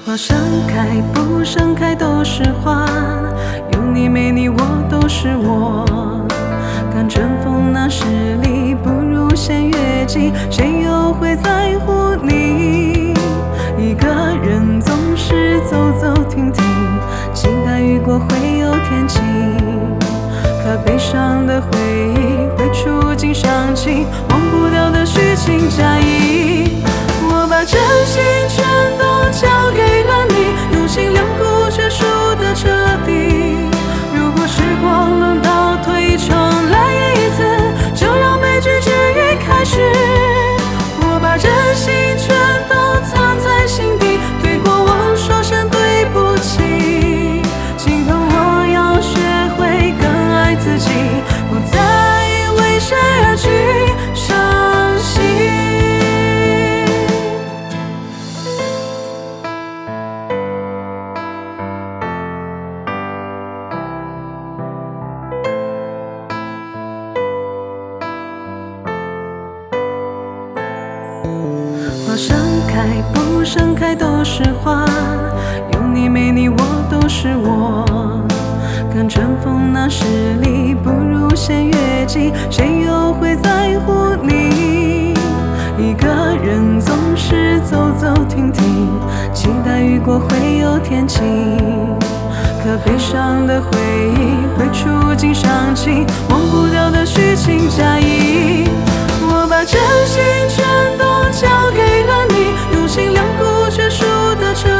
花盛开不盛开都是花，有你没你我都是我。看春风那十里，不如xem月季，谁又会在乎你？一个人总是走走停停，期待雨过会有天晴。可悲伤的回忆会触景伤情，忘不掉的虚情假意。我把真心全都交给了你，用心良苦却输得彻底。如果时光能倒退重来一次，就让悲剧止于开始。我把真心全都藏在心底，对过往说声对不起。今后我要学会更爱自己，不再为谁而去伤心。花盛开不盛开都是花，有你没你我都是我。看春风那十里，不如xem月季，谁又会在乎你？一个人总是走走停停，期待雨过会有天晴。可悲伤的回忆会触景伤情，忘不掉的虚情假意。我把真心全都交给了你，用心良苦却输得彻